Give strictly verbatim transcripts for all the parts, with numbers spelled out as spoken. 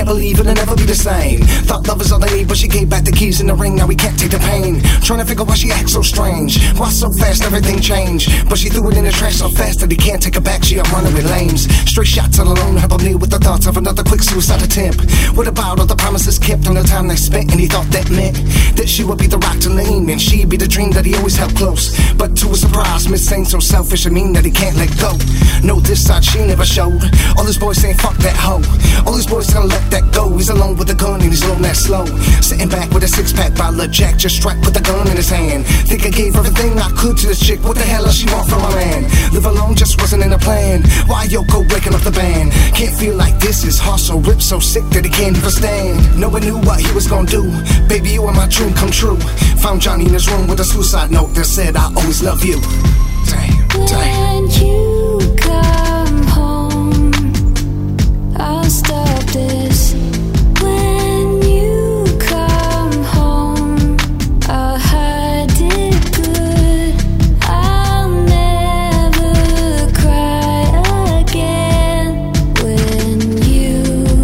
can't believe it'll never be the same. Thought love is all they need, but she gave back the keys in the ring. Now we can't take the pain. Trying to figure why she acts so strange. Why so fast everything changed? But she threw it in the trash so fast that he can't take her back. She up running with lames. Straight shots all alone, help him live with the thoughts of another quick suicide attempt. What about all the promises kept and the time they spent? And he thought that meant that she would be the rock to lean, and she'd be the dream that he always held close. But to his surprise, Miss ain't so selfish and mean that he can't let go. No, this side she never showed. All his boys saying fuck that hoe. All his boys gonna let that go. He's alone with a gun and he's alone that slow. Sitting back with a six pack bottle of Jack, just strapped with a gun in his hand. Think I gave everything I could to this chick. What the hell does she want from a man? Live alone just wasn't in the plan. Why Yoko breaking up the band? Can't feel like this, his heart so ripped, so sick that he can't even stand. No one knew what he was gonna do. Baby, you are my dream come true. Found Johnny in his room with a suicide note that said I always love you. Damn, damn. When you come home, I'll stop this. When you come home, I'll hide it good. I'll never cry again. When you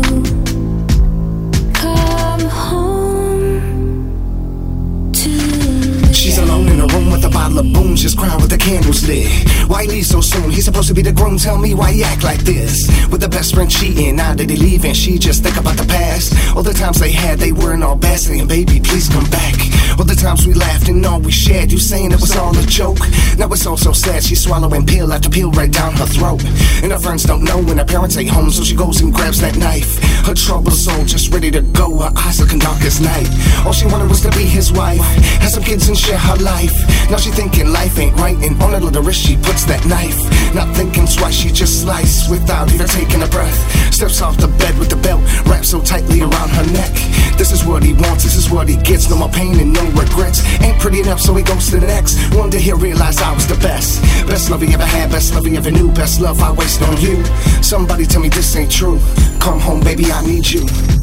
come home to me. She's alone in a room with a bottle of booze, just crying with the candles lit. Why leave so soon? He's supposed to be the groom. Tell me why he act like this. With the best friend cheating, now that he leaving, she just think about the past. All the times they had, they weren't all bad, saying baby please come back. All the times we laughed and all we shared, you saying it was all a joke. Now it's all so sad, she's swallowing pill after pill right down her throat. And her friends don't know when her parents ain't home, so she goes and grabs that knife. Her troubled soul just ready to go, her eyes looking dark as night. All she wanted was to be his wife, have some kids and share her life. Now she thinking life ain't right, and on her little wrist she puts that knife. Not thinking twice, she just sliced without even taking a breath. Steps off the bed with the belt wrapped so tightly around her neck. This is what he wants, this is what he gets. No more pain and no regrets. Ain't pretty enough, so he goes to the next. One day he'll realize I was the best. Best love he ever had, best love he ever knew. Best love I waste on you. Somebody tell me this ain't true. Come home, baby, I need you.